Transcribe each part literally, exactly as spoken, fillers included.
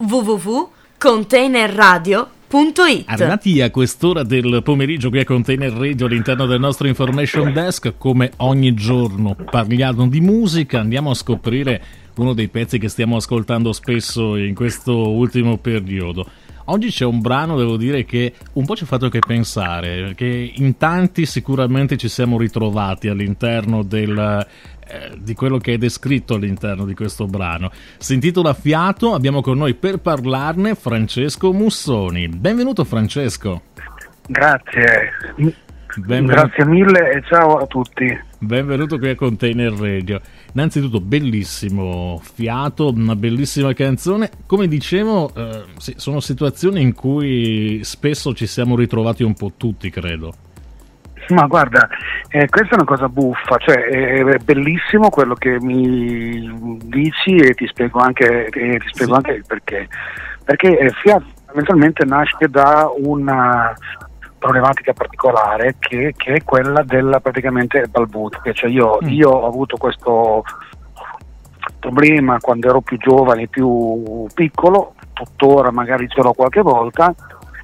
w w w punto container radio punto it. Arrivati a quest'ora del pomeriggio qui a Container Radio all'interno del nostro Information Desk, come ogni giorno parliamo di musica, andiamo a scoprire uno dei pezzi che stiamo ascoltando spesso in questo ultimo periodo. Oggi c'è un brano, devo dire, che un po' ci ha fatto che pensare, perché in tanti sicuramente ci siamo ritrovati all'interno del, eh, di quello che è descritto all'interno di questo brano. Si intitola Fiato, abbiamo con noi per parlarne Francesco Mussoni. Benvenuto Francesco. Grazie. Benvenuto. Grazie mille e ciao a tutti. Benvenuto qui a Container Radio. Innanzitutto bellissimo Fiato, una bellissima canzone. Come dicevo, eh, sì, sono situazioni in cui spesso ci siamo ritrovati un po' tutti, credo. Ma guarda, eh, questa è una cosa buffa, cioè è bellissimo quello che mi dici e ti spiego anche, e ti spiego sì. anche il perché. Perché eh, Fiato fondamentalmente nasce da una problematica particolare che, che è quella della praticamente balbuzie, cioè io, mm. io ho avuto questo problema quando ero più giovane, più piccolo, tuttora magari ce l'ho qualche volta,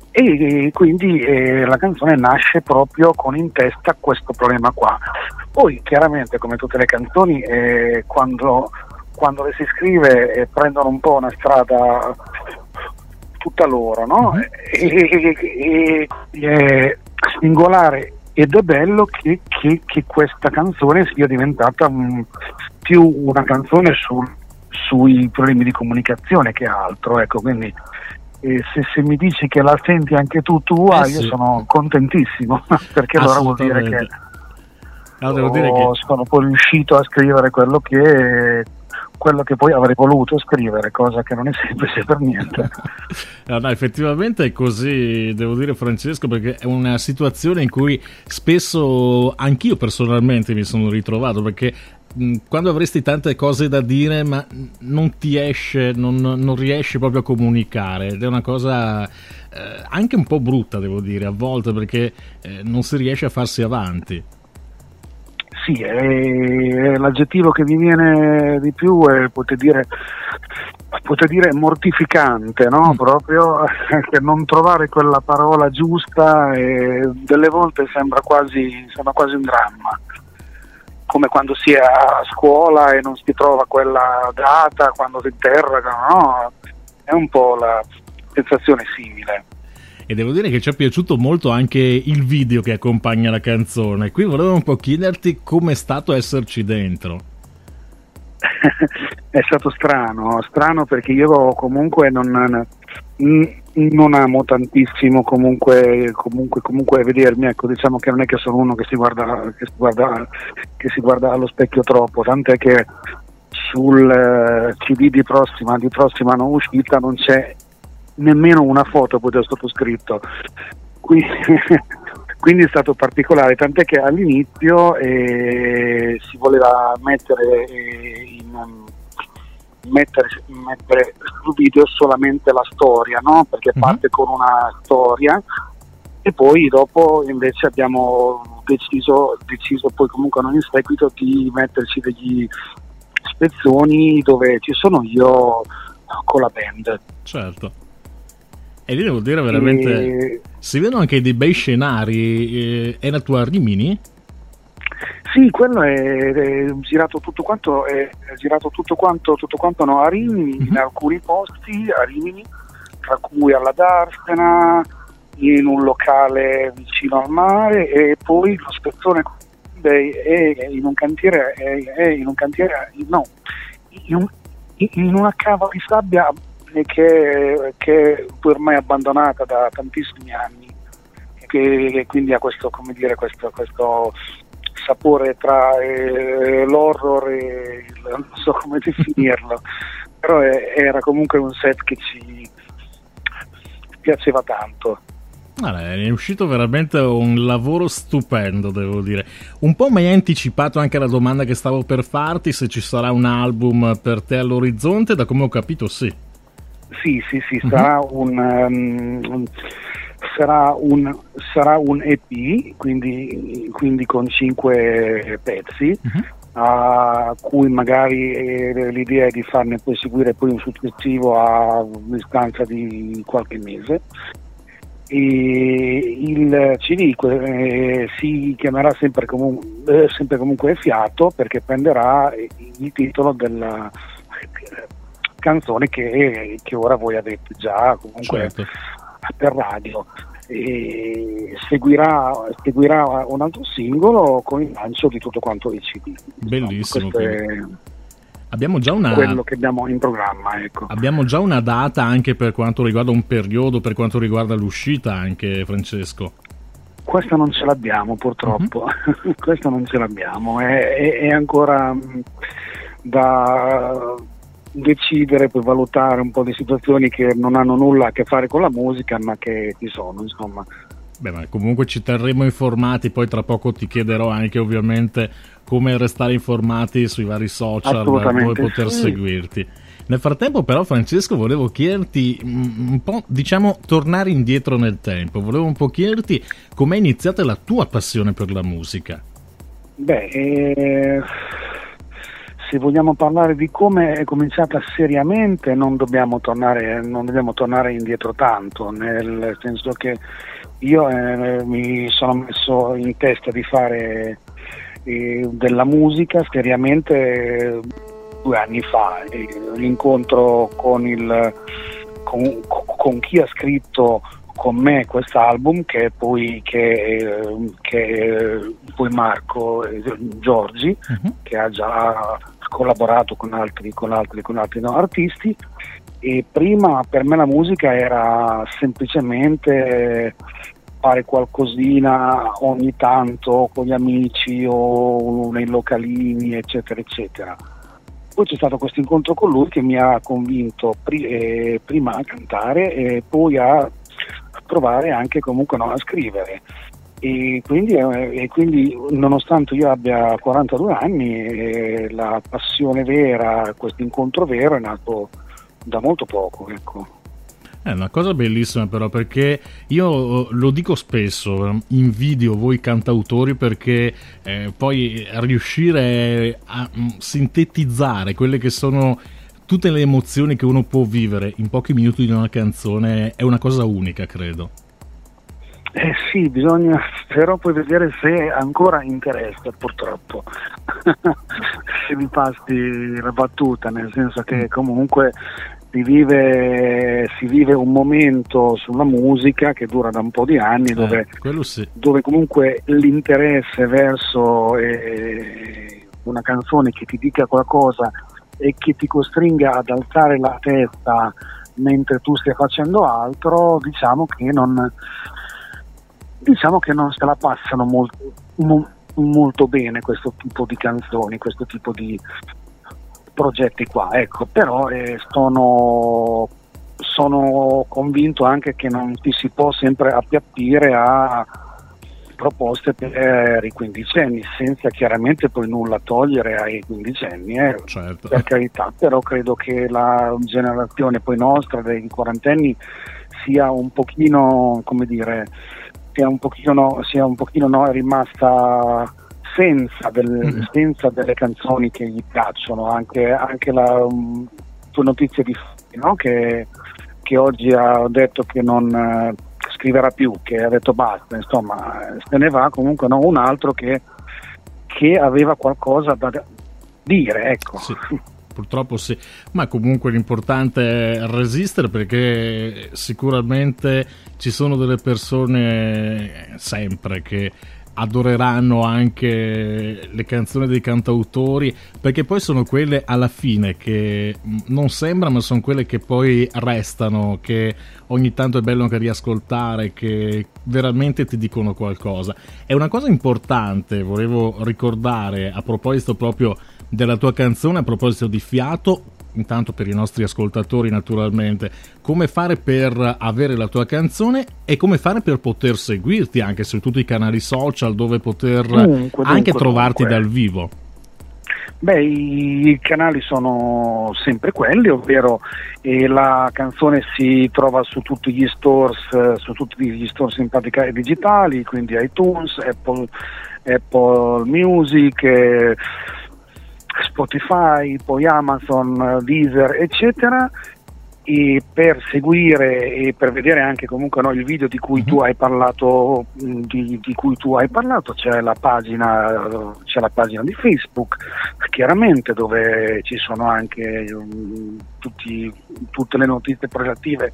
e quindi eh, la canzone nasce proprio con in testa questo problema qua. Poi chiaramente, come tutte le canzoni, eh, quando, quando le si scrive eh, prendono un po' una strada tutta loro, no? Mm-hmm. E, e, e è singolare ed è bello che, che, che questa canzone sia diventata um, più una canzone sul, sui problemi di comunicazione che altro, ecco, quindi eh, se, se mi dici che la senti anche tu tua, eh sì. Io sono contentissimo perché allora vuol dire che, no, devo dire che sono poi riuscito a scrivere quello che quello che poi avrei voluto scrivere, cosa che non è semplice per niente. No, no, effettivamente è così, devo dire Francesco, perché è una situazione in cui spesso anch'io personalmente mi sono ritrovato, perché mh, quando avresti tante cose da dire ma non ti esce, non, non riesci proprio a comunicare, ed è una cosa eh, anche un po' brutta, devo dire, a volte, perché eh, non si riesce a farsi avanti. Sì, è, l'aggettivo che mi viene di più è, poter dire, poter dire mortificante, no? Mm. Proprio che non trovare quella parola giusta e delle volte sembra quasi, sembra quasi un dramma, come quando si è a scuola e non si trova quella data, quando si interrogano, no? È un po' la sensazione simile. E devo dire che ci è piaciuto molto anche il video che accompagna la canzone. Qui volevo un po' chiederti com'è stato esserci dentro. È stato strano, strano perché io comunque non, non amo tantissimo comunque, comunque, comunque vedermi, ecco, diciamo che non è che sono uno che si guarda, che si guarda, che si guarda allo specchio troppo, tant'è che sul eh, C D di prossima, di prossima non uscita non c'è nemmeno una foto poi del sottoscritto, quindi, quindi è stato particolare, tant'è che all'inizio eh, si voleva mettere, eh, in, mettere, mettere sul video solamente la storia, no? Perché mm-hmm. parte con una storia e poi dopo invece abbiamo deciso, deciso poi comunque non in seguito di metterci degli spezzoni dove ci sono io con la band. Certo. E lì devo dire veramente e... si vedono anche dei bei scenari. È la tua Rimini? Sì, quello è, è girato tutto quanto è, è girato tutto quanto tutto quanto no, a Rimini, mm-hmm. in alcuni posti a Rimini, tra cui alla Darsena, in un locale vicino al mare, e poi lo spezzone è in un cantiere è, è in un cantiere no in, un, in una cava di sabbia che, che ormai è abbandonata da tantissimi anni, che, che quindi ha questo, come dire, questo, questo sapore tra eh, l'horror e il, non so come definirlo, però è, era comunque un set che ci piaceva tanto. Allora, è uscito veramente un lavoro stupendo, devo dire. Un po' mi hai anticipato anche la domanda che stavo per farti, se ci sarà un album per te all'orizzonte. Da come ho capito sì. Sì, sì, sì, uh-huh. sarà un, um, sarà un sarà un E P, quindi, quindi con cinque pezzi, uh-huh. a cui magari eh, l'idea è di farne poi seguire poi un successivo a distanza di qualche mese. E il C D eh, si chiamerà sempre, comu- eh, sempre comunque Fiato, perché prenderà il titolo della canzone che, che ora voi avete già comunque certo. per radio. E seguirà, seguirà un altro singolo con il lancio di tutto quanto i C D. Bellissimo. Questo abbiamo già una quello che abbiamo in programma, ecco. Abbiamo già una data anche per quanto riguarda un periodo, per quanto riguarda l'uscita anche, Francesco? Questa non ce l'abbiamo purtroppo. Uh-huh. Questa non ce l'abbiamo, è, è, è ancora mh, da decidere, poi valutare un po' di situazioni che non hanno nulla a che fare con la musica, ma che ci sono, insomma. Beh, ma comunque ci terremo informati, poi tra poco ti chiederò anche ovviamente come restare informati sui vari social, dove poter sì. seguirti. Nel frattempo però, Francesco, volevo chiederti un po', diciamo, tornare indietro nel tempo, volevo un po' chiederti com'è iniziata la tua passione per la musica. Beh, eh... se vogliamo parlare di come è cominciata seriamente, non dobbiamo tornare, non dobbiamo tornare indietro tanto, nel senso che io eh, mi sono messo in testa di fare eh, della musica seriamente eh, due anni fa. Eh, l'incontro con, il, con, con chi ha scritto con me quest'album, che è poi, che, che è poi Marco eh, Giorgi, uh-huh. che ha già collaborato con altri, con altri, con altri no, artisti. E prima per me la musica era semplicemente fare qualcosina ogni tanto con gli amici o nei localini, eccetera eccetera. Poi c'è stato questo incontro con lui che mi ha convinto pri- eh, prima a cantare e poi a provare anche comunque no, a scrivere. E quindi, eh, e quindi nonostante io abbia quarantadue anni, eh, la passione vera, questo incontro vero è nato da molto poco, ecco. È una cosa bellissima però, perché io lo dico spesso, invidio voi cantautori, perché eh, poi riuscire a sintetizzare quelle che sono tutte le emozioni che uno può vivere in pochi minuti di una canzone è una cosa unica, credo. Eh sì, bisogna però poi vedere se ancora interessa, purtroppo. Se mi passi la battuta, nel senso che comunque si vive, si vive un momento sulla musica che dura da un po' di anni, dove, eh, quello sì. dove comunque l'interesse verso eh, una canzone che ti dica qualcosa e che ti costringa ad alzare la testa mentre tu stai facendo altro, diciamo che non diciamo che non se la passano molto, mo, molto bene questo tipo di canzoni, questo tipo di progetti qua, ecco. Però eh, sono sono convinto anche che non ti si può sempre appiattire a proposte per i quindicenni, senza chiaramente poi nulla togliere ai quindicenni, eh, certo. per carità, però credo che la generazione poi nostra dei quarantenni sia un pochino, come dire, sia un pochino, sia un pochino no, rimasta senza, del, mm. senza delle canzoni che gli piacciono. Anche, anche la um, tua notizia di no, che, che oggi ha detto che non eh, scriverà più, che ha detto basta, insomma se ne va. Comunque no, un altro che, che aveva qualcosa da dire, ecco. Sì. Purtroppo sì, ma comunque l'importante è resistere, perché sicuramente ci sono delle persone sempre che adoreranno anche le canzoni dei cantautori, perché poi sono quelle alla fine che non sembrano, ma sono quelle che poi restano, che ogni tanto è bello anche riascoltare, che veramente ti dicono qualcosa. È una cosa importante, volevo ricordare a proposito proprio della tua canzone, a proposito di Fiato, intanto per i nostri ascoltatori naturalmente, come fare per avere la tua canzone e come fare per poter seguirti anche su tutti i canali social, dove poter dunque, anche dunque, trovarti dunque. dal vivo. Beh, i canali sono sempre quelli, ovvero eh, la canzone si trova su tutti gli stores, eh, su tutti gli store simpatica e digitali, quindi iTunes, Apple, Apple Music, eh, Spotify, poi Amazon, Deezer, eccetera, e per seguire e per vedere anche comunque no, il video di cui tu hai parlato di, di cui tu hai parlato c'è la pagina c'è la pagina di Facebook, chiaramente, dove ci sono anche um, tutti, tutte le notizie relative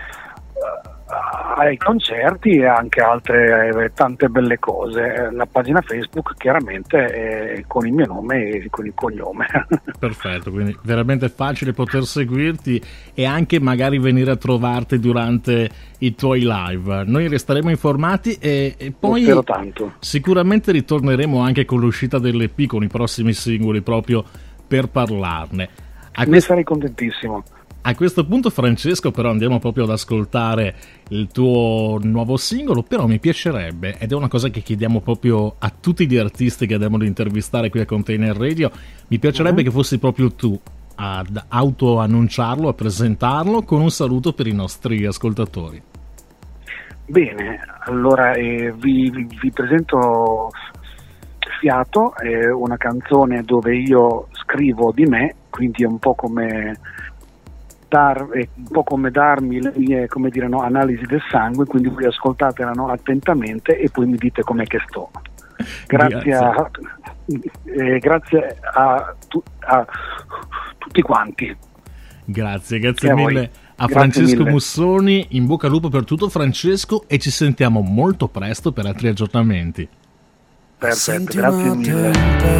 ai concerti e anche altre eh, tante belle cose. La pagina Facebook chiaramente è con il mio nome e con il cognome. Perfetto, quindi veramente facile poter seguirti e anche magari venire a trovarti durante i tuoi live. Noi resteremo informati e, e poi spero tanto. Sicuramente ritorneremo anche con l'uscita dell'E P, con i prossimi singoli, proprio per parlarne. A ne quest- sarei contentissimo. A questo punto, Francesco, però andiamo proprio ad ascoltare il tuo nuovo singolo, però mi piacerebbe, ed è una cosa che chiediamo proprio a tutti gli artisti che andiamo ad intervistare qui a Container Radio, mi piacerebbe uh-huh. che fossi proprio tu ad autoannunciarlo, a presentarlo con un saluto per i nostri ascoltatori. Bene, allora eh, vi, vi, vi presento Fiato, è una canzone dove io scrivo di me, quindi è un po' come... Dar, è un po' come darmi le mie, come dire, no, analisi del sangue, quindi voi ascoltatela no, attentamente e poi mi dite com'è che sto. Grazie, grazie. A, eh, grazie a, tu, a tutti quanti. Grazie, grazie mille a, a Francesco mille. Mussoni, in bocca al lupo per tutto, Francesco, e ci sentiamo molto presto per altri aggiornamenti. Perfetto, grazie mille.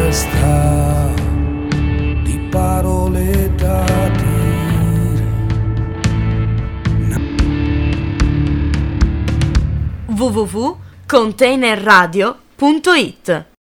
Di parole da dire. w w w punto container radio punto it